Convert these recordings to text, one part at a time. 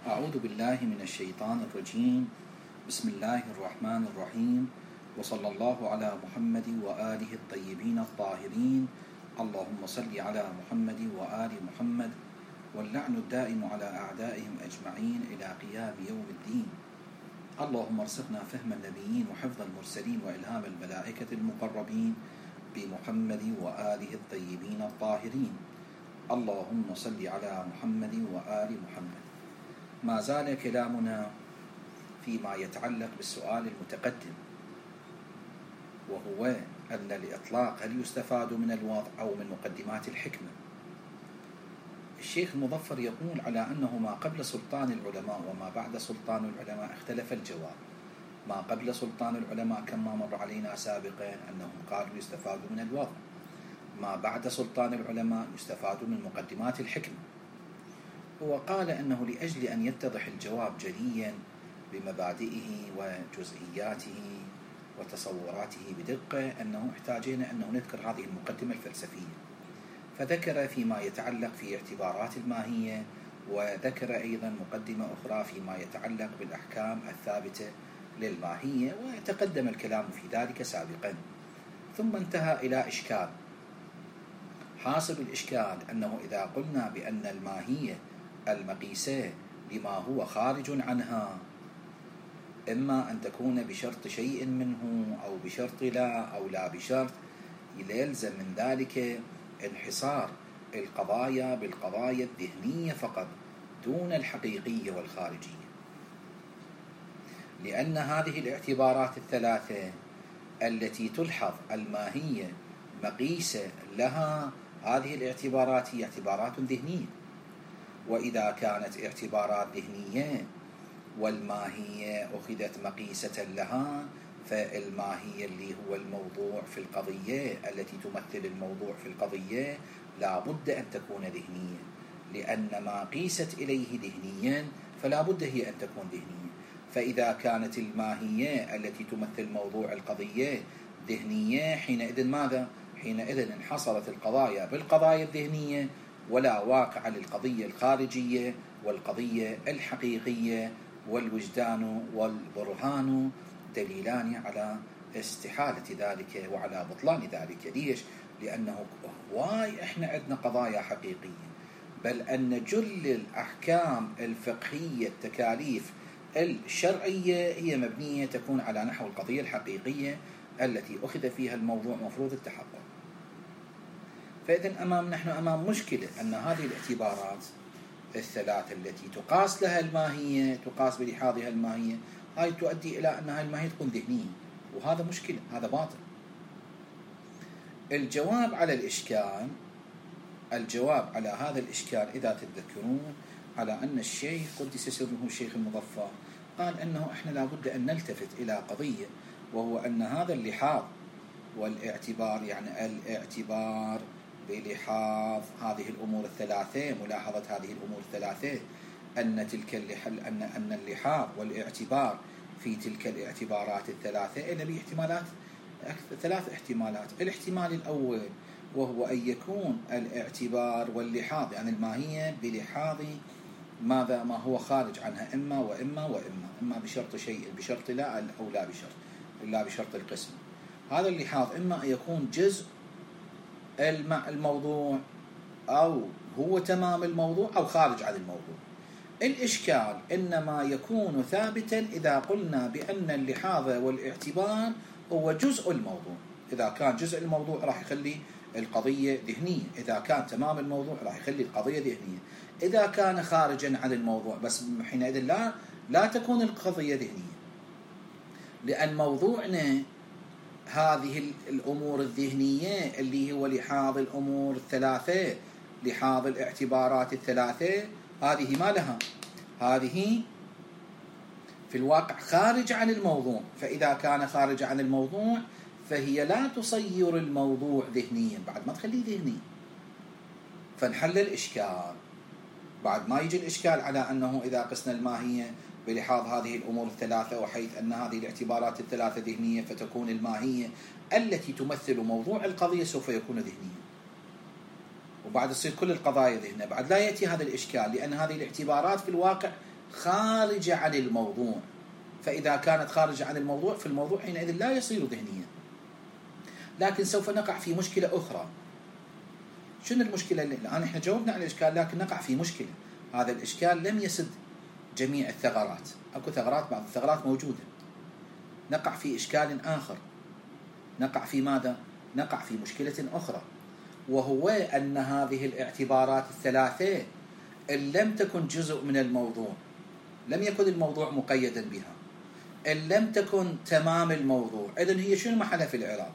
أعوذ بالله من الشيطان الرجيم. بسم الله الرحمن الرحيم، وصلى الله على محمد وآله الطيبين الطاهرين. اللهم صل على محمد وآل محمد، واللعن الدائم على أعدائهم أجمعين إلى قيام يوم الدين. اللهم ارزقنا فهم النبيين وحفظ المرسلين وإلهام الملائكة المقربين بمحمد وآله الطيبين الطاهرين. اللهم صل على محمد وآل محمد. ما زال كلامنا فيما يتعلق بالسؤال المتقدم، وهو أن الإطلاق هل يستفاد من الوضع أو من مقدمات الحكمة؟ الشيخ المظفر يقول على أنه ما قبل سلطان العلماء وما بعد سلطان العلماء اختلف الجواب. ما قبل سلطان العلماء كما مر علينا سابقا أنهم قالوا يستفاد من الوضع، ما بعد سلطان العلماء يستفاد من مقدمات الحكمة. هو قال أنه لأجل أن يتضح الجواب جليا بمبادئه وجزئياته وتصوراته بدقة، أنه احتاجنا أنه نذكر هذه المقدمة الفلسفية، فذكر فيما يتعلق في اعتبارات الماهية، وذكر أيضا مقدمة أخرى فيما يتعلق بالأحكام الثابتة للماهية، وتقدم الكلام في ذلك سابقا. ثم انتهى إلى إشكال. حاصل الإشكال أنه إذا قلنا بأن الماهية المقيسة لما هو خارج عنها إما أن تكون بشرط شيء منه أو بشرط لا أو لا بشرط، يلزم من ذلك انحصار القضايا بالقضايا الذهنية فقط دون الحقيقية والخارجية، لأن هذه الاعتبارات الثلاثة التي تلحظ الماهية مقيسة لها، هذه الاعتبارات هي اعتبارات ذهنية. وإذا كانت اعتبارات ذهنية والماهية أخذت مقيسة لها، فالماهية اللي هو الموضوع في القضية التي تمثل الموضوع في القضية لا بد أن تكون ذهنية، لأن ما قيست إليه ذهنيا فلا بد هي أن تكون ذهنية. فإذا كانت الماهية التي تمثل موضوع القضية ذهنية، حينئذ ماذا؟ حينئذ انحصرت القضايا بالقضايا الذهنية، ولا واقع للقضية الخارجية والقضية الحقيقية، والوجدان والبرهان دليلان على استحالة ذلك وعلى بطلان ذلك. ليش؟ لأنه هواي إحنا عندنا قضايا حقيقية، بل أن جل الأحكام الفقهية التكاليف الشرعية هي مبنية تكون على نحو القضية الحقيقية التي أخذ فيها الموضوع مفروض التحقق. فإذن نحن أمام مشكلة أن هذه الاعتبارات الثلاثة التي تقاس لها الماهية، تقاس بلحاظها الماهية، هاي تؤدي إلى أن هاي الماهية تكون ذهنية، وهذا مشكلة، هذا باطل. الجواب على هذا الإشكال إذا تتذكرون على أن الشيخ قدس سره الشيخ المظفر قال أنه إحنا لابد أن نلتفت إلى قضية، وهو أن هذا اللحاظ والاعتبار، يعني الاعتبار بلحاظ هذه الأمور الثلاثة، ملاحظة هذه الأمور الثلاثة، أن اللحاظ والاعتبار في تلك الاعتبارات الثلاثة إلا باحتمالات، ثلاث احتمالات. الاحتمال الأول وهو أن يكون الاعتبار واللحاظ يعني الماهية بلحاظ ماذا؟ ما هو خارج عنها، إما وإما وإما، إما بشرط شيء بشرط لا أو لا بشرط إلا بشرط القسم. هذا اللحاظ إما أن يكون جزء الموضوع أو هو تمام الموضوع أو خارج عن الموضوع. الإشكال إنما يكون ثابتا إذا قلنا بأن اللحاظ والاعتبار هو جزء الموضوع. إذا كان جزء الموضوع راح يخلي القضية ذهنية، إذا كان تمام الموضوع راح يخلي القضية ذهنية. إذا كان خارجا عن الموضوع بس حينئذ لا تكون القضية ذهنية، لأن موضوعنا هذه الأمور الذهنية اللي هو لحاظ الأمور الثلاثة، لحاظ الاعتبارات الثلاثة، هذه ما لها، هذه في الواقع خارج عن الموضوع. فإذا كان خارج عن الموضوع فهي لا تصير الموضوع ذهنيا، بعد ما تخليه ذهني. فنحل الإشكال بعد ما يجي الإشكال على أنه إذا قسنا الماهية بلحاظ هذه الأمور الثلاثة، وحيث أن هذه الاعتبارات الثلاثة ذهنية، فتكون الماهية التي تمثل موضوع القضية سوف يكون ذهنيا، وبعد تصير كل القضايا ذهنية. بعد لا يأتي هذا الإشكال، لأن هذه الاعتبارات في الواقع خارجة عن الموضوع، فإذا كانت خارجة عن الموضوع فالموضوع حينئذ لا يصير ذهنيا. لكن سوف نقع في مشكلة أخرى. شنو المشكلة؟ الآن إحنا جاوبنا على الإشكال، لكن نقع في مشكلة. هذا الإشكال لم يسد جميع الثغرات، أكو ثغرات، بعض الثغرات موجودة. نقع في إشكال آخر. نقع في ماذا؟ نقع في مشكلة أخرى، وهو أن هذه الاعتبارات الثلاثة إن لم تكن جزء من الموضوع، لم يكن الموضوع مقيدا بها، إن لم تكن تمام الموضوع، إذن هي شنو محلها في الإعراب؟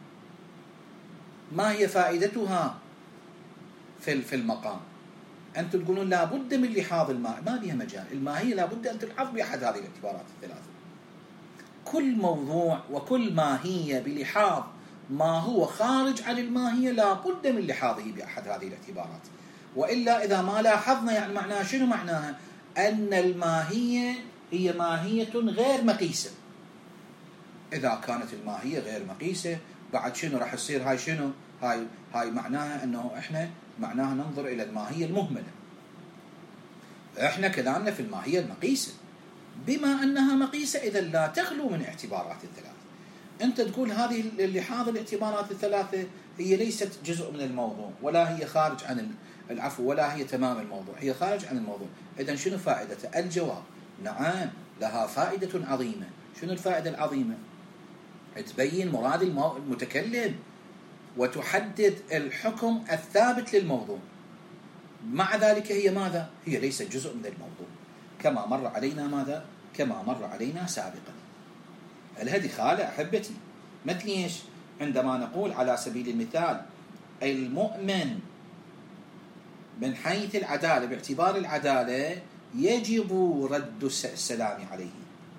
ما هي فائدتها في المقام؟ أنتم تقولون لابد من لحاظ الماء، ما بها مجال. الماهية لابد أن تلحظ بأحد هذه الاعتبارات الثلاثة. كل موضوع وكل ماهية بلحاظ ما هو خارج عن الماهية لابد من لحاظه بأحد هذه الاعتبارات، وإلا إذا ما لاحظنا يعني معناها شنو؟ معناها أن الماهية هي ماهية غير مقيسة. إذا كانت الماهية غير مقيسة بعد شنو راح يصير؟ هاي شنو؟ هاي معناها أنه إحنا معناها ننظر إلى الماهية المهملة. إحنا كلامنا في الماهية المقيسة، بما أنها مقيسة إذا لا تخلو من اعتبارات الثلاثة. أنت تقول هذه اللحاظ الاعتبارات الثلاثة هي ليست جزء من الموضوع، ولا هي خارج عن العفو، ولا هي تمام الموضوع، هي خارج عن الموضوع. إذن شنو فائدته؟ الجواب نعم، لها فائدة عظيمة. شنو الفائدة العظيمة؟ تبين مراد المتكلم وتحدد الحكم الثابت للموضوع. مع ذلك هي ماذا؟ هي ليست جزء من الموضوع، كما مر علينا ماذا؟ كما مر علينا سابقا. هذه خالة أحبتي، مثل إيش؟ عندما نقول على سبيل المثال المؤمن من حيث العدالة، باعتبار العدالة يجب رد السلام عليه.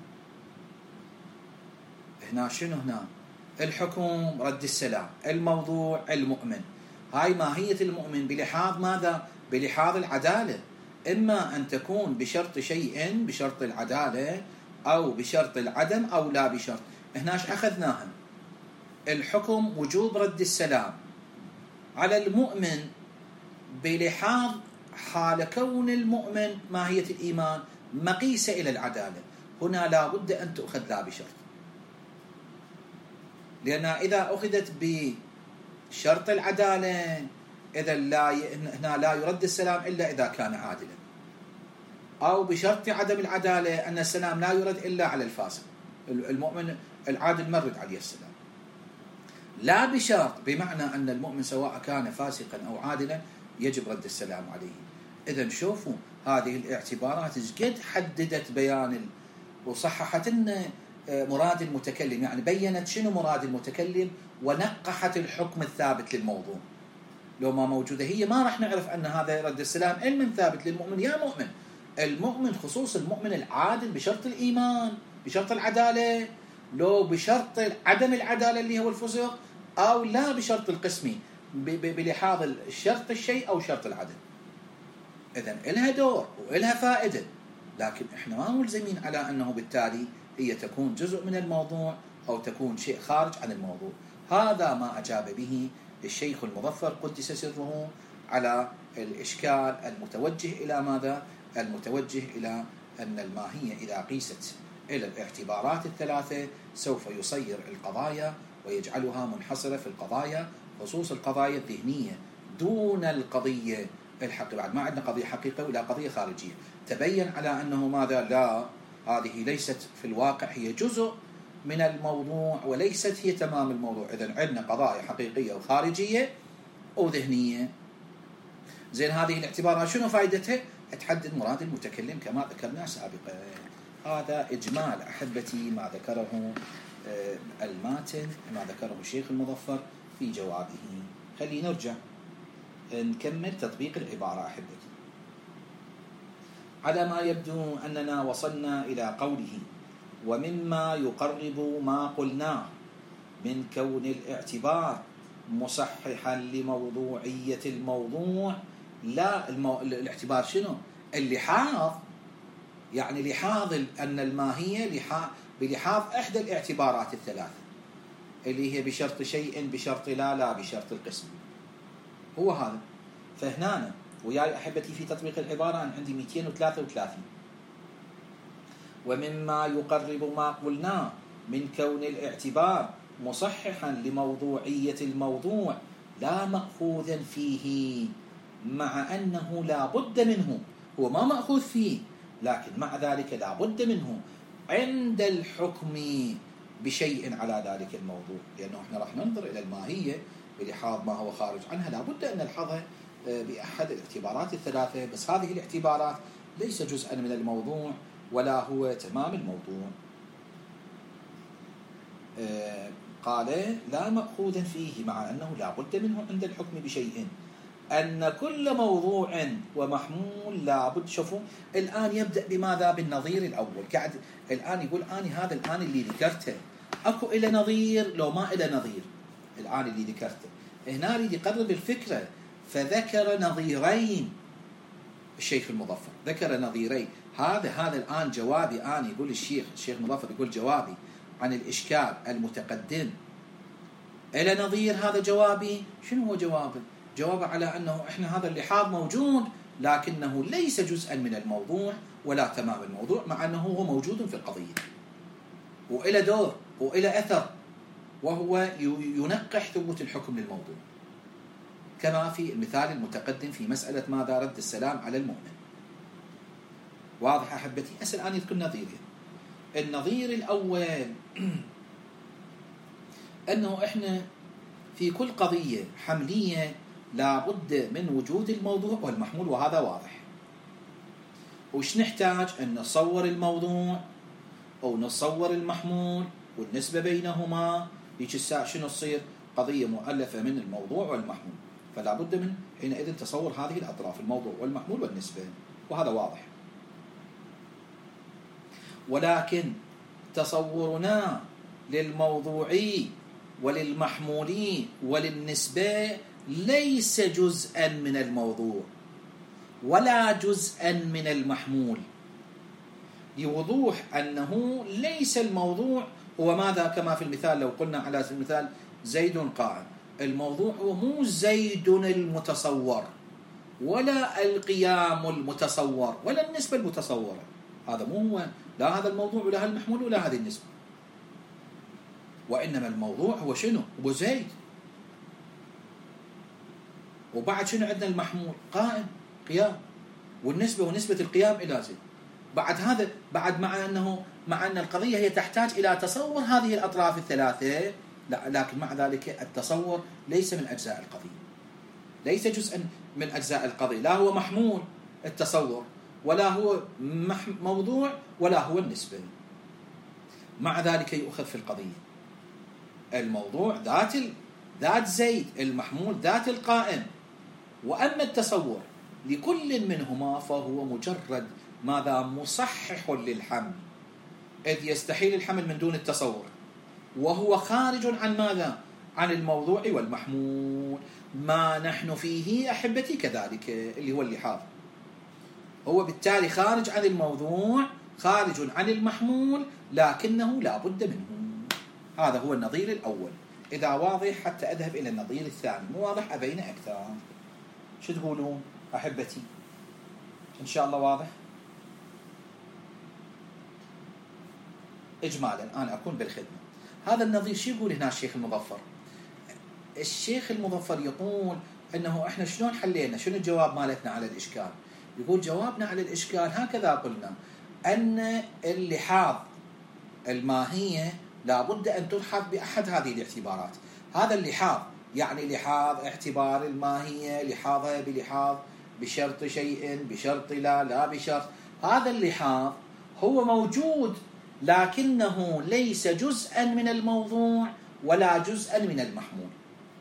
هنا شنو؟ هنا الحكم رد السلام، الموضوع المؤمن. هاي ماهية المؤمن بلحاظ ماذا؟ بلحاظ العدالة. إما أن تكون بشرط شيء، بشرط العدالة، أو بشرط العدم، أو لا بشرط. هناش أخذناها الحكم وجوب رد السلام على المؤمن بلحاظ حال كون المؤمن ماهية الإيمان مقيسة إلى العدالة. هنا لا بد أن تأخذ لا بشرط، لأن إذا أخذت بشرط العدالة إذا هنا لا يرد السلام إلا إذا كان عادلا، أو بشرط عدم العدالة أن السلام لا يرد إلا على الفاسق. المؤمن العادل مرد عليه السلام. لا بشرط بمعنى أن المؤمن سواء كان فاسقا أو عادلا يجب رد السلام عليه. إذن شوفوا هذه الاعتبارات قد حددت بيان وصححت لنا مراد المتكلم، يعني بينت شنو مراد المتكلم ونقحت الحكم الثابت للموضوع. لو ما موجودة هي ما راح نعرف أن هذا رد السلام علم ثابت للمؤمن. يا مؤمن، المؤمن خصوص المؤمن العادل بشرط الإيمان، بشرط العدالة، لو بشرط عدم العدالة اللي هو الفسق، أو لا بشرط القسمي بلحاظ الشرط الشيء أو شرط العدم. إذن إلها دور وإلها فائدة، لكن إحنا ما ملزمين على أنه بالتالي هي تكون جزء من الموضوع أو تكون شيء خارج عن الموضوع. هذا ما أجاب به الشيخ المظفر قدس سره على الإشكال المتوجه إلى ماذا؟ المتوجه إلى أن الماهية إذا قيست إلى الاعتبارات الثلاثة سوف يصير القضايا ويجعلها منحصرة في القضايا، خصوص القضايا الذهنية دون القضية الحقيقية. بعد ما عندنا قضية حقيقية ولا قضية خارجية. تبين على أنه ماذا؟ لا، هذه ليست في الواقع، هي جزء من الموضوع وليست هي تمام الموضوع. إذن عندنا قضايا حقيقية وخارجية وذهنية. زين، هذه الاعتبارات شنو فائدتها؟ تحدد مراد المتكلم كما ذكرنا سابقا. هذا إجمال أحبتي ما ذكره الماتن، ما ذكره الشيخ المظفر في جوابه. خلينا نرجع نكمل تطبيق العبارة أحبتي. على ما يبدو أننا وصلنا إلى قوله: ومما يقرب ما قلناه من كون الاعتبار مصححا لموضوعية الموضوع. لا، الاعتبار شنو؟ اللحاظ، يعني لحاظ أن الماهية بلحاظ إحدى الاعتبارات الثلاثة اللي هي بشرط شيء، بشرط لا بشرط القسم. هو هذا. فهنا وياي أحبتي في تطبيق العبارة أنا عندي 233 ومما يقرب ما قلنا من كون الاعتبار مصححا لموضوعية الموضوع لا مأخوذا فيه، مع أنه لا بد منه، هو ما مأخوذ فيه لكن مع ذلك لا بد منه عند الحكم بشيء على ذلك الموضوع، لأنه احنا راح ننظر إلى الماهية بلحاظ ما هو خارج عنها، لا بد أن نلحظها بأحد الاعتبارات الثلاثة، بس هذه الاعتبارات ليس جزءا من الموضوع ولا هو تمام الموضوع. قال لا مأخوذا فيه مع أنه لا بد منه عند الحكم بشيء، أن كل موضوع ومحمول لا بد. شوفوا الآن يبدأ بماذا؟ بالنظير الأول. قاعد الآن يقول أني هذا الآن اللي ذكرته أكو إلى نظير لو ما إلى نظير، الآن اللي ذكرته هنا يريد يقرب الفكرة، فذكر نظيرين. الشيخ المظفر ذكر نظيرين. هذا الآن جوابي أنا، يقول الشيخ المظفر يقول جوابي عن الإشكال المتقدم إلى نظير هذا جوابي. شنو هو جوابه؟ جوابه على أنه إحنا هذا اللحاظ موجود لكنه ليس جزءا من الموضوع ولا تمام الموضوع، مع أنه هو موجود في القضية وإلى دور وإلى أثر، وهو ينقح ثبوت الحكم للموضوع، كما في المثال المتقدم في مسألة ماذا؟ رد السلام على المؤمن. واضح أحبتي؟ أسأل الآن يذكر نظيرين. النظير الأول أنه إحنا في كل قضية حملية لابد من وجود الموضوع والمحمول، وهذا واضح. وش نحتاج؟ أن نصور الموضوع أو نصور المحمول والنسبة بينهما. هيك الساعة شنو تصير؟ قضية مؤلفة من الموضوع والمحمول، فلا بد من حينئذ تصور هذه الأطراف، الموضوع والمحمول والنسبة، وهذا واضح. ولكن تصورنا للموضوعي وللمحمولي وللنسبة ليس جزءا من الموضوع ولا جزءا من المحمول، لوضوح أنه ليس الموضوع هو ماذا؟ كما في المثال لو قلنا على سبيل المثال زيد قائم، الموضوع هو مو زيد المتصور ولا القيام المتصور ولا النسبة المتصورة، هذا مو هو، لا هذا الموضوع ولا المحمول ولا هذه النسبة، وإنما الموضوع هو شنو؟ هو زيد. وبعد شنو عندنا؟ المحمول قائم قيام، والنسبة ونسبة القيام إلى زيد. بعد هذا بعد مع أن القضية هي تحتاج إلى تصور هذه الأطراف الثلاثة، لكن مع ذلك التصور ليس من أجزاء القضية، ليس جزءا من أجزاء القضية، لا هو محمول التصور ولا هو موضوع ولا هو النسبة. مع ذلك يؤخذ في القضية الموضوع ذات زيد، المحمول ذات القائم، وأما التصور لكل منهما فهو مجرد ماذا؟ مصحح للحمل، إذ يستحيل الحمل من دون التصور، وهو خارج عن ماذا؟ عن الموضوع والمحمول. ما نحن فيه أحبتي كذلك اللي هو اللحاظ، هو بالتالي خارج عن الموضوع، خارج عن المحمول، لكنه لا بد منه. هذا هو النظير الأول. إذا واضح حتى أذهب إلى النظير الثاني، مو واضح أبين أكثر. شو تقولون أحبتي؟ إن شاء الله واضح. إجمالا أنا أكون بالخدمة. هذا النظير شو يقول هنا الشيخ المظفر؟ الشيخ المظفر يقول أنه إحنا شلون حلينا، شنو الجواب مالتنا على الإشكال؟ يقول جوابنا على الإشكال هكذا قلنا، أن اللحاظ الماهية لابد أن تلحظ بأحد هذه الاعتبارات. هذا اللحاظ يعني لحاظ اعتبار الماهية، لحاظها بلحاظ بشرط شيء، بشرط لا بشرط. هذا اللحاظ هو موجود لكنه ليس جزءا من الموضوع ولا جزءا من المحمول،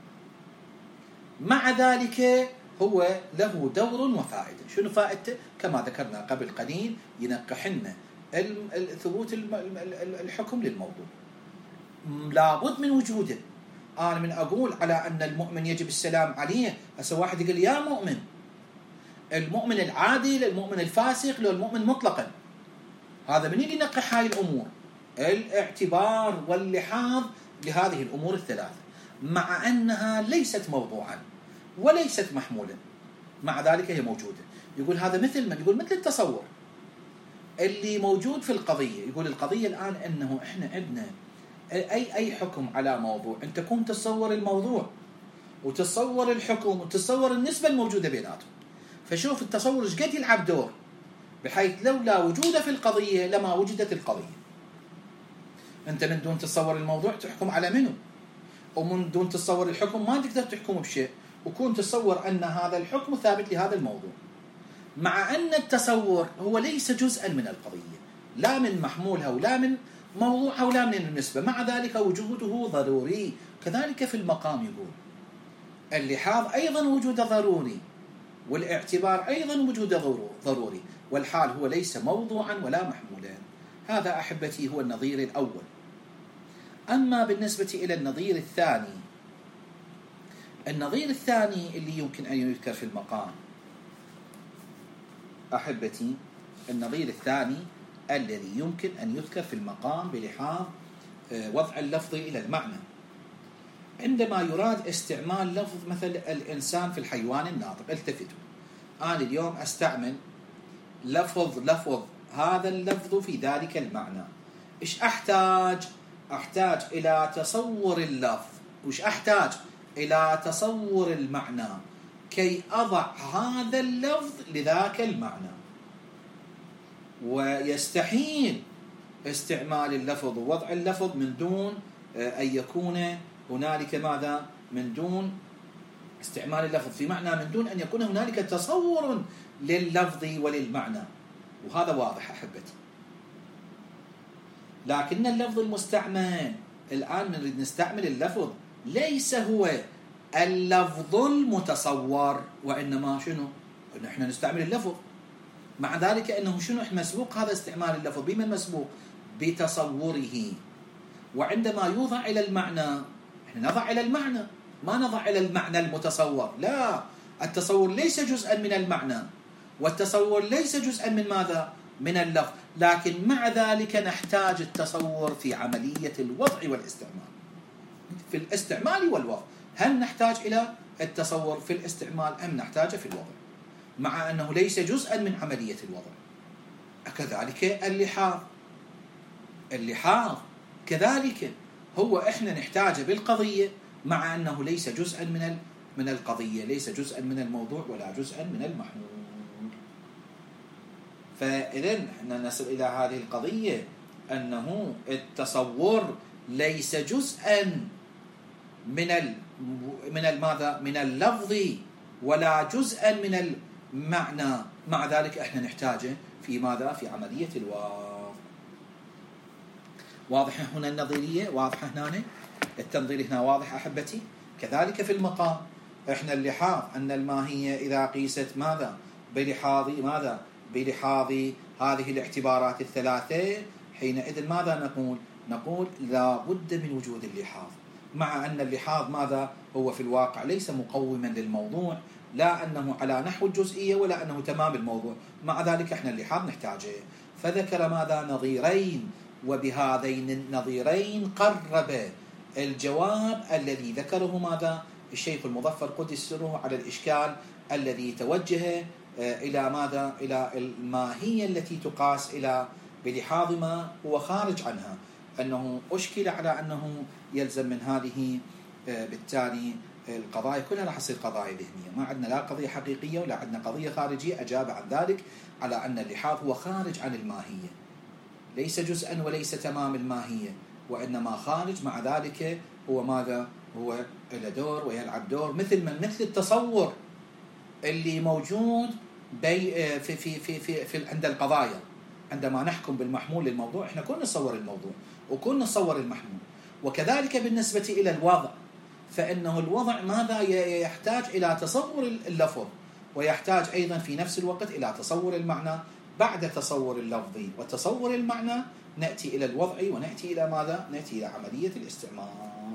مع ذلك هو له دور وفائدة. شنو فائدته؟ كما ذكرنا قبل قليل، ينقحنا ثبوت الحكم للموضوع، لابد من وجوده. أنا من أقول على أن المؤمن يجب السلام عليه، هسه واحد يقول يا مؤمن، المؤمن العادي للمؤمن الفاسق للمؤمن مطلقا، هذا من اللي ينقح هاي الأمور؟ الاعتبار واللحاظ لهذه الأمور الثلاثة، مع أنها ليست موضوعا وليست محمولا، مع ذلك هي موجودة. يقول هذا مثل من؟ يقول مثل التصور. اللي موجود في القضية. يقول القضية الآن أنه إحنا عندنا أي حكم على موضوع، أنت تكون تتصور الموضوع وتتصور الحكم وتتصور النسبة الموجودة بيناتهم. فشوف التصور ايش قد يلعب دور، بحيث لولا وجوده في القضية لما وجدت القضية. أنت من دون تتصور الموضوع تحكم على منه، ومن دون تتصور الحكم ما تقدر تحكم بشيء، وكون تتصور أن هذا الحكم ثابت لهذا الموضوع، مع أن التصور هو ليس جزءا من القضية، لا من محمولها ولا من موضوعها ولا من النسبة، مع ذلك وجوده ضروري. كذلك في المقام يقول اللحاظ أيضا وجوده ضروري، والاعتبار أيضا وجوده ضروري، والحال هو ليس موضوعا ولا محمولا. هذا أحبتي هو النظير الأول. أما بالنسبة إلى النظير الثاني، النظير الثاني اللي يمكن أن يذكر في المقام أحبتي، النظير الثاني الذي يمكن أن يذكر في المقام بلحاظ وضع اللفظ إلى المعنى، عندما يراد استعمال لفظ مثل الإنسان في الحيوان الناطق. التفتوا، أنا اليوم أستعمل لفظ هذا اللفظ في ذلك المعنى. إيش أحتاج إلى تصور اللفظ، وإيش أحتاج إلى تصور المعنى كي أضع هذا اللفظ لذاك المعنى. ويستحيل استعمال اللفظ ووضع اللفظ من دون أن يكون هنالك ماذا؟ من دون استعمال اللفظ في معنى، من دون أن يكون هنالك تصور لللفظ وللمعنى، وهذا واضح أحبتي. لكن اللفظ المستعمل الآن نريد نستعمل اللفظ ليس هو اللفظ المتصور، وإنما شنو؟ نحن نستعمل اللفظ، مع ذلك أنه شنو مسبوق هذا استعمال اللفظ بمن مسبوق؟ بتصوره. وعندما يوضع إلى المعنى نحن نضع إلى المعنى، ما نضع إلى المعنى المتصور، لا، التصور ليس جزءا من المعنى، والتصور ليس جزءا من ماذا؟ من اللفظ، لكن مع ذلك نحتاج التصور في عملية الوضع والاستعمال. في الاستعمال والوضع هل نحتاج إلى التصور في الاستعمال أم نحتاجه في الوضع، مع أنه ليس جزءا من عملية الوضع. كذلك اللحاظ كذلك هو إحنا نحتاجه بالقضية، مع أنه ليس جزءا من القضية، ليس جزءا من الموضوع ولا جزءا من المحمول. فإذن احنا نصل إلى هذه القضية أنه التصور ليس جزءا من الماذا؟ من اللفظ، ولا جزءا من المعنى، مع ذلك احنا نحتاجه في ماذا؟ في عملية الوضع. واضحة هنا النظرية، واضحة هنا التنظير هنا واضح أحبتي. كذلك في المقام احنا اللحاظ أن الماهية إذا قيست ماذا؟ بلحاظ ماذا؟ بلحاظ هذه الاعتبارات الثلاثة، حينئذ ماذا نقول لا بد من وجود اللحاظ، مع أن اللحاظ ماذا؟ هو في الواقع ليس مقوما للموضوع، لا أنه على نحو الجزئية ولا أنه تمام الموضوع، مع ذلك احنا اللحاظ نحتاجه. فذكر ماذا؟ نظيرين، وبهذين النظيرين قرب الجواب الذي ذكره ماذا؟ الشيخ المظفر قدس سره على الإشكال الذي توجه إلى ماذا؟ إلى الماهية التي تقاس إلى بلحاظ ما هو خارج عنها، أنه أشكل على أنه يلزم من هذه بالتالي القضايا كلها راح تصير قضايا ذهنية، ما عندنا لا قضية حقيقية ولا عندنا قضية خارجية. أجاب عن ذلك على أن اللحاظ هو خارج عن الماهية، ليس جزءا وليس تمام الماهية، وإنما خارج، مع ذلك هو ماذا؟ هو له دور ويلعب دور مثل التصور اللي موجود في عند القضايا. عندما نحكم بالمحمول للموضوع احنا كنا نصور الموضوع وكنا نصور المحمول. وكذلك بالنسبة إلى الوضع، فإنه الوضع ماذا؟ يحتاج إلى تصور اللفظ، ويحتاج أيضا في نفس الوقت إلى تصور المعنى. بعد تصور اللفظ وتصور المعنى نأتي إلى الوضع، ونأتي إلى ماذا؟ نأتي إلى عملية الاستعمال.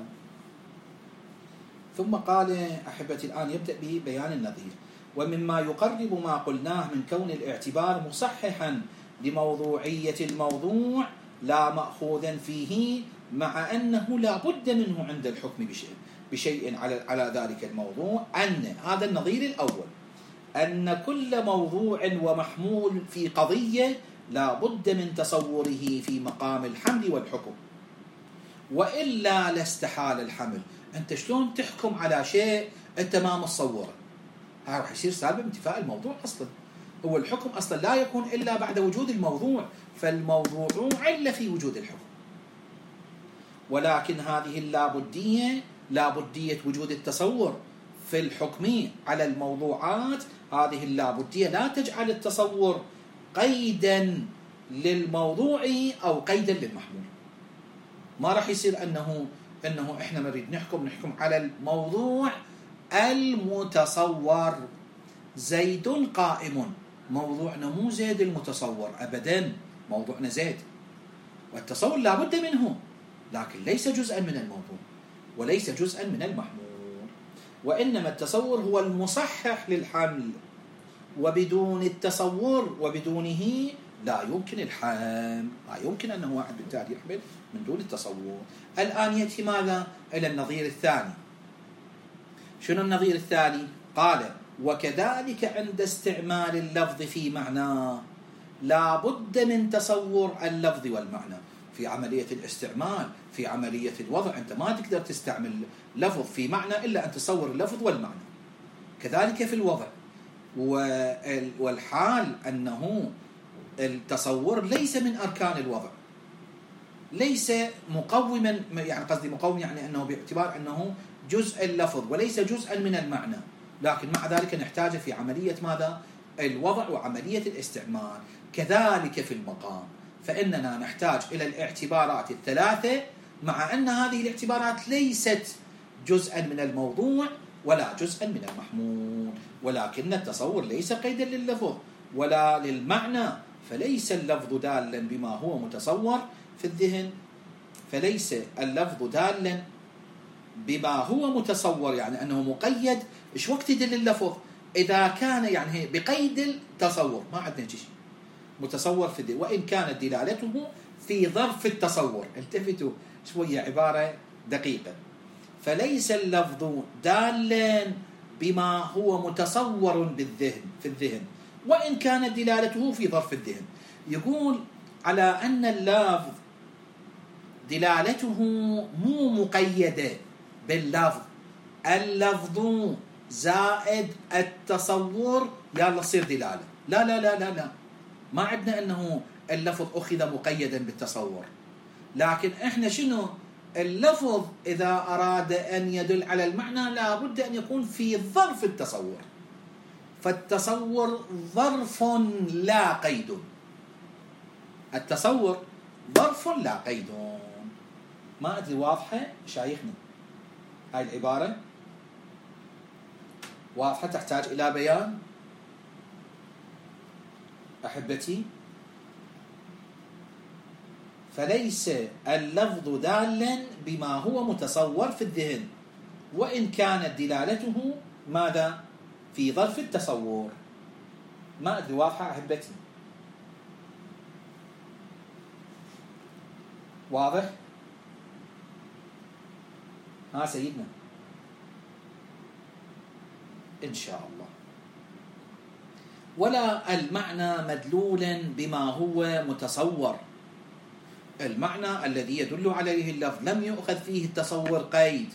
ثم قال أحبتي الآن يبدأ ببيان النظير. ومما يقرب ما قلناه من كون الاعتبار مصححا لموضوعية الموضوع لا مأخوذا فيه، مع أنه لا بد منه عند الحكم بشيء على ذلك الموضوع، أن هذا النظير الأول، أن كل موضوع ومحمول في قضية لا بد من تصوره في مقام الحمل والحكم، وإلا لاستحال الحمل. أنت شلون تحكم على شيء أنت ما متصوره؟ هذا راح يصير سالبا بانتفاء الموضوع. أصلا هو الحكم أصلا لا يكون إلا بعد وجود الموضوع، فالموضوع علة في وجود الحكم. ولكن هذه اللابدية، لابدية وجود التصور في الحكم على الموضوعات، هذه اللابدية لا تجعل التصور قيدا للموضوع أو قيدا للمحمول. ما راح يصير أنه إحنا نريد نحكم على الموضوع المتصور. زيد قائم، موضوعنا مو زيد المتصور أبدا، موضوعنا زيد، والتصور لا بد منه، لكن ليس جزءا من الموضوع وليس جزءا من المحمول. وإنما التصور هو المصحح للحمل، وبدون التصور وبدونه لا يمكن الحمل، لا يمكن أنه واحد بالتالي يحمل من دون التصور. الآن يأتي ماذا؟ إلى النظير الثاني. شنو النظير الثاني؟ قال: وكذلك عند استعمال اللفظ في معناه لا بد من تصور اللفظ والمعنى. في عملية الاستعمال، في عملية الوضع، أنت ما تقدر تستعمل لفظ في معنى إلا أن تصور اللفظ والمعنى. كذلك في الوضع. والحال أنه التصور ليس من أركان الوضع، ليس مقوما، يعني قصدي مقوم يعني أنه باعتبار أنه جزء اللفظ وليس جزءا من المعنى، لكن مع ذلك نحتاج في عملية ماذا؟ الوضع وعملية الاستعمال. كذلك في المقام، فإننا نحتاج إلى الاعتبارات الثلاثة، مع أن هذه الاعتبارات ليست جزءا من الموضوع ولا جزءا من المحمول، ولكن التصور ليس قيدا لللفظ ولا للمعنى، فليس اللفظ دالا بما هو متصور في الذهن، فليس اللفظ دالا بما هو متصور، يعني أنه مقيد. إيش وقت يدل اللفظ؟ إذا كان يعني بقيد التصور، ما عندنا شيء متصور في الذهن، وإن كانت دلالته في ظرف التصور. التفتوا شوية، عبارة دقيقة. فليس اللفظ دالا بما هو متصور بالذهن في الذهن، وإن كانت دلالته في ظرف الذهن. يقول على أن اللفظ دلالته مو مقيدة باللفظ، اللفظ زائد التصور يلا تصير دلالة. لا لا لا لا لا، ما عندنا أنه اللفظ أخذ مقيدا بالتصور، لكن إحنا شنو؟ اللفظ إذا أراد أن يدل على المعنى لا بد أن يكون في ظرف التصور، فالتصور ظرف لا قيد. التصور ظرف لا قيد. ما أدري واضحة شايخنا هاي العبارة؟ واضحة تحتاج إلى بيان أحبتي؟ فليس اللفظ دالا بما هو متصور في الذهن، وإن كانت دلالته ماذا؟ في ظرف التصور. ما أدري واضحة أحبتي؟ واضح؟ ها سيدنا إن شاء الله. ولا المعنى مدلولا بما هو متصور، المعنى الذي يدل عليه اللفظ لم يؤخذ فيه التصور قيد،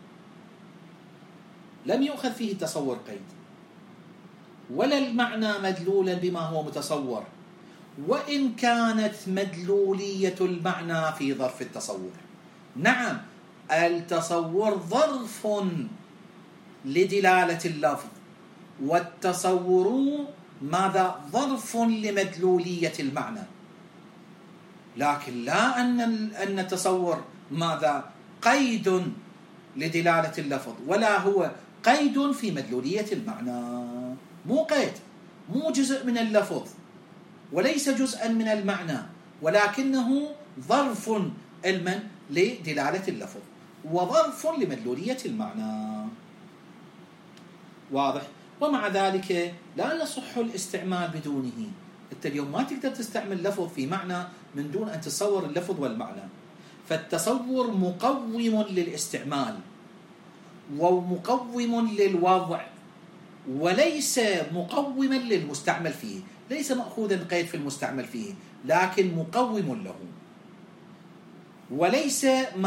لم يؤخذ فيه التصور قيد، ولا المعنى مدلولا بما هو متصور، وإن كانت مدلولية المعنى في ظرف التصور. نعم، التصور ظرف لدلالة اللفظ، والتصور ماذا؟ ظرف لمدلولية المعنى، لكن لا أن التصور ماذا؟ قيد لدلالة اللفظ، ولا هو قيد في مدلولية المعنى. مو قيد، مو جزء من اللفظ وليس جزءا من المعنى، ولكنه ظرف علما لدلالة اللفظ وظرف لمدلولية المعنى. واضح؟ ومع ذلك لا يصح الاستعمال بدونه. انت اليوم ما تقدر تستعمل لفظ في معنى من دون أن تصور اللفظ والمعنى، فالتصور مقوم للاستعمال ومقوم للوضع وليس مقوما للمستعمل فيه. ليس مأخوذا قيد في المستعمل فيه، لكن مقوم له، وليس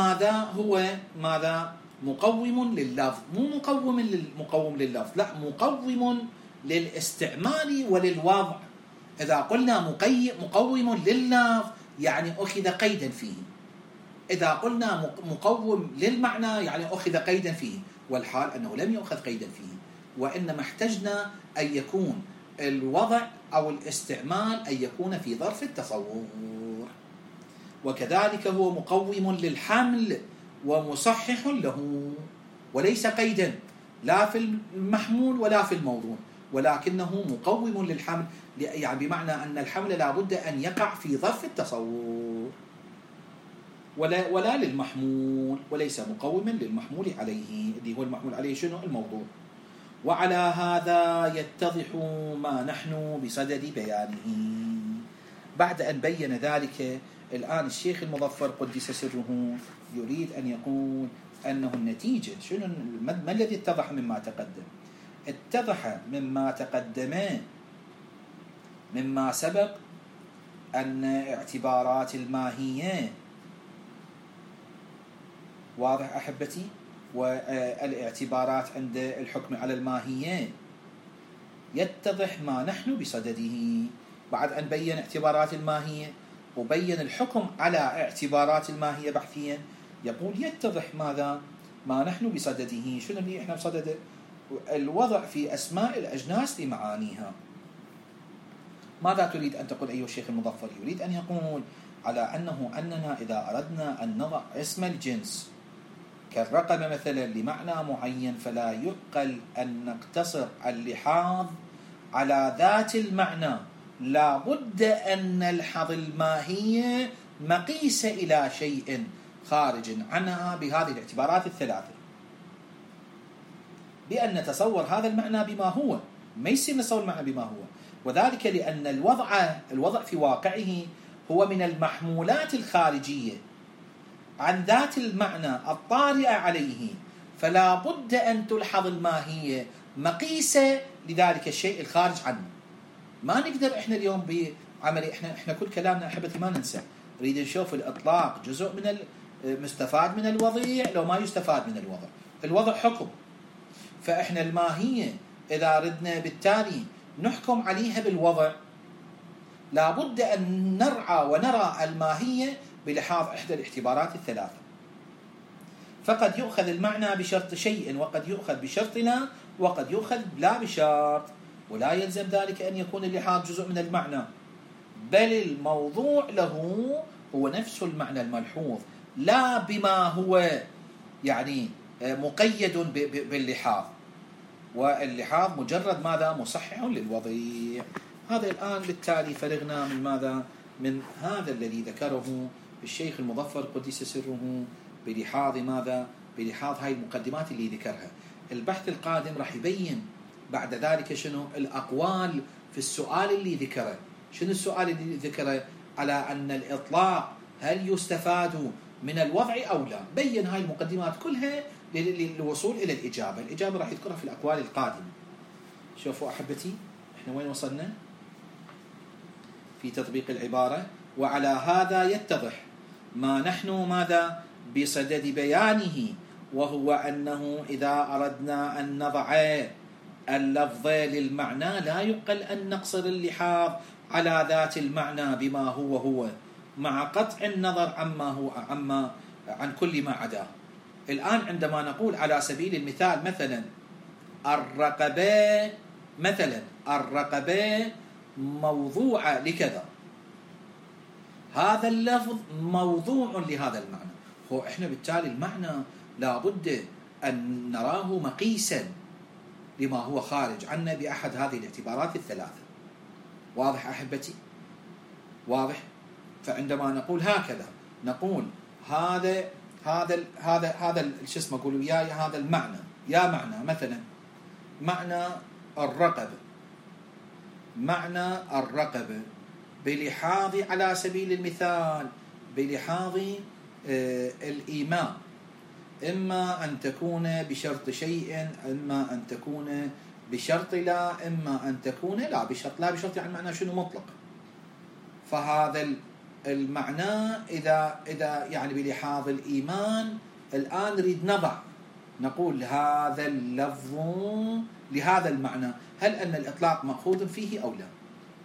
ماذا مقوم لللفظ، مو مقوم لللفظ، لا، مقوم للاستعمال وللوضع. إذا قلنا مقوم لللفظ يعني أخذ قيدا فيه، إذا قلنا مقوم للمعنى يعني أخذ قيدا فيه، والحال أنه لم يؤخذ قيدا فيه، وإنما احتجنا أن يكون الوضع أو الاستعمال أن يكون في ظرف التصور. وكذلك هو مقوم للحمل ومصحح له، وليس قيدا لا في المحمول ولا في الموضوع، ولكنه مقوم للحمل، يعني بمعنى أن الحمل لا بد أن يقع في ظرف التصور ولا للمحمول، وليس مقوما للمحمول عليه، اللي هو المحمول عليه شنو؟ الموضوع. وعلى هذا يتضح ما نحن بصدد بيانه. بعد أن بين ذلك، الآن الشيخ المظفر قدس سره يريد أن يقول أنه النتيجة شنو؟ ما الذي اتضح مما تقدم؟ اتضح مما تقدم مما سبق أن اعتبارات الماهية، واضح أحبتي، والاعتبارات عند الحكم على الماهية يتضح ما نحن بصدده. بعد أن بين اعتبارات الماهية وبين الحكم على اعتبارات الماهية بحثيا، يقول يتضح ما نحن بصدده. شنو اللي احنا بصدده؟ الوضع في أسماء الأجناس لمعانيها. ماذا تريد أن تقول أيها الشيخ المظفر؟ يريد أن يقول على أننا إذا أردنا أن نضع اسم الجنس كالرقم مثلا لمعنى معين، فلا يعقل أن نقتصر اللحاظ على ذات المعنى، لا بد أن نلحظ الماهية مقيسة إلى شيء خارج عنها بهذه الاعتبارات الثلاثة، بأن نتصور هذا المعنى بما هو، ما يصير نتصور المعنى بما هو، وذلك لأن الوضع في واقعه هو من المحمولات الخارجية عن ذات المعنى الطارئة عليه، فلا بد أن تلحظ الماهية مقيسة لذلك الشيء الخارج عنه. ما نقدر إحنا اليوم بعملي، إحنا كل كلامنا أحبتي ما ننسى، نريد نشوف الإطلاق جزء من مستفاد من الوضيع لو ما يستفاد من الوضع. الوضع حكم، فإحنا الماهية إذا ردنا بالتالي نحكم عليها بالوضع، لا بد أن نرعى ونرى الماهية بلحاظ إحدى الاعتبارات الثلاثة. فقد يؤخذ المعنى بشرط شيء، وقد يؤخذ بشرط لا، وقد يؤخذ لا بشرط، ولا يلزم ذلك أن يكون اللحاظ جزء من المعنى، بل الموضوع له هو نفس المعنى الملحوظ، لا بما هو يعني مقيد باللحاظ، واللحاظ مجرد ماذا؟ مصحح للوضيع. هذا الآن بالتالي فرغنا من ماذا؟ من هذا الذي ذكره الشيخ المظفر قدس سره بلحاظ ماذا؟ بلحاظ هاي المقدمات اللي ذكرها. البحث القادم راح يبين بعد ذلك شنو الأقوال في السؤال اللي ذكره. شنو السؤال اللي ذكره؟ على أن الإطلاق هل يستفاد من الوضع أو لا. بين هاي المقدمات كلها للوصول إلى الإجابة. الإجابة راح يذكرها في الأقوال القادمة. شوفوا أحبتي احنا وين وصلنا في تطبيق العبارة. وعلى هذا يتضح ما نحن ماذا بصدد بيانه، وهو أنه إذا أردنا أن نضع اللفظ للمعنى لا يعقل أن نقصر اللحاظ على ذات المعنى بما هو مع قطع النظر عن كل ما عداه. الآن عندما نقول على سبيل المثال مثلا الرقبة موضوعة لكذا، هذا اللفظ موضوع لهذا المعنى، هو إحنا بالتالي المعنى لابد أن نراه مقيسا لما هو خارج عنا بأحد هذه الاعتبارات الثلاثة. واضح أحبتي؟ واضح. فعندما نقول هكذا نقول هذا شو اسمه، قولوا وياي هذا المعنى، يا معنى مثلا معنى الرقبة بلحاظ على سبيل المثال بلحاظ الإيماء، إما أن تكون بشرط شيء، إما أن تكون بشرط لا، إما أن تكون لا بشرط، لا بشرط يعني معناه شنو؟ مطلق. فهذا المعنى إذا يعني بلحاظ الإيمان الآن نريد نضع، نقول هذا اللفظ لهذا المعنى، هل أن الإطلاق مأخوذ فيه أو لا؟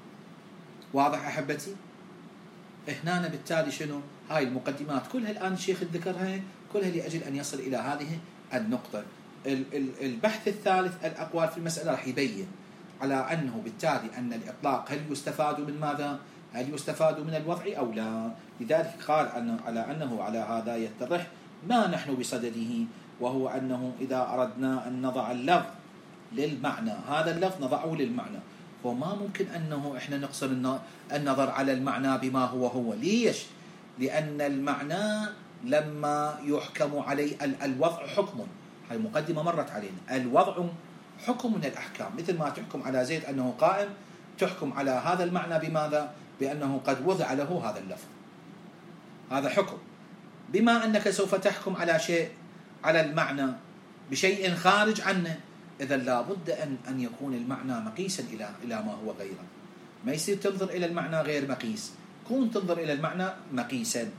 واضح أحبتي؟ هنا بالتالي شنو؟ هاي المقدمات كلها الآن الشيخ ذكرها كلها لأجل أن يصل إلى هذه النقطة. البحث الثالث الأقوال في المسألة راح يبين على أنه بالتالي أن الإطلاق هل يستفاد من ماذا؟ هل يستفاد من الوضع أو لا؟ لذلك قال على أنه على هذا يتضح ما نحن بصدده، وهو أنه إذا أردنا أن نضع اللفظ للمعنى، هذا اللفظ نضعه للمعنى، وما ممكن أنه إحنا نقصر النظر على المعنى بما هو. ليش؟ لأن المعنى لما يحكم عليه الوضع حكم، هاي مقدمة مرت علينا، الوضع حكم من الأحكام، مثل ما تحكم على زيد أنه قائم تحكم على هذا المعنى بماذا؟ بأنه قد وضع له هذا اللفظ، هذا حكم. بما أنك سوف تحكم على شيء، على المعنى بشيء خارج عنه، إذا لابد أن يكون المعنى مقيسا إلى ما هو غيره. ما يصير تنظر إلى المعنى غير مقيس، كون تنظر إلى المعنى مقيسا.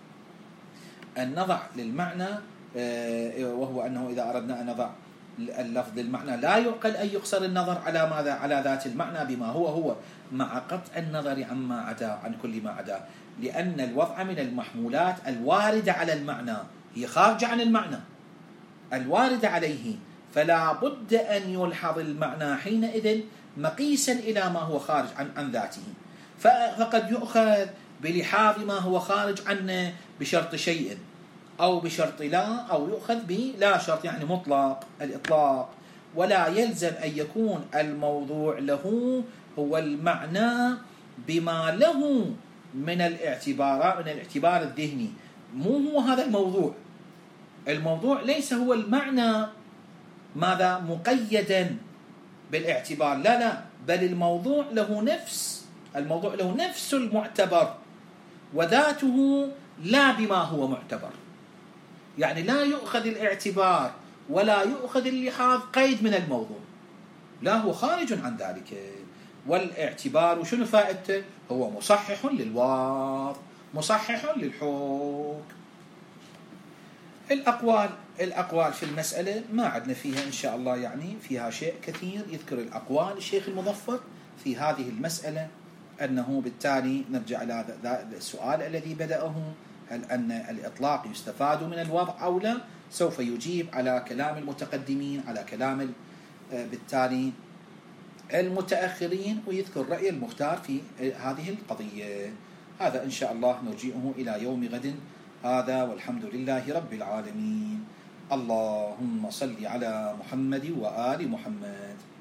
النضع للمعنى وهو أنه إذا أردنا أن نضع اللفظ للمعنى لا يعقل أن يقصر النظر على ماذا؟ على ذات المعنى بما هو، مع قطع النظر عما عدا، عن كل ما عدا، لأن الوضع من المحمولات الواردة على المعنى، هي خارجة عن المعنى الواردة عليه، فلا بد أن يلحظ المعنى حينئذ مقيسا إلى ما هو خارج عن ذاته. فقد يؤخذ بلحاظ ما هو خارج عنه بشرط شيء أو بشرط لا، أو يؤخذ بلا شرط يعني مطلق الإطلاق، ولا يلزم أن يكون الموضوع له هو المعنى بما له من الاعتبارات، من الاعتبار الذهني. مو هو هذا الموضوع، الموضوع ليس هو المعنى ماذا مقيدا بالاعتبار، لا، بل الموضوع له نفس المعتبر وذاته لا بما هو معتبر، يعني لا يؤخذ الاعتبار ولا يؤخذ اللحاظ قيد من الموضوع، لا هو خارج عن ذلك. والاعتبار شنو فائدته؟ هو مصحح للوضع، مصحح للحكم. الأقوال في المسألة ما عدنا فيها إن شاء الله، يعني فيها شيء كثير. يذكر الأقوال الشيخ المظفر في هذه المسألة، أنه بالتالي نرجع إلى السؤال الذي بدأه، هل أن الإطلاق يستفاد من الوضع أو لا؟ سوف يجيب على كلام المتقدمين، على كلام بالتالي المتأخرين، ويذكر رأي المختار في هذه القضية. هذا إن شاء الله نرجئه إلى يوم غد. هذا والحمد لله رب العالمين. اللهم صل على محمد وآل محمد.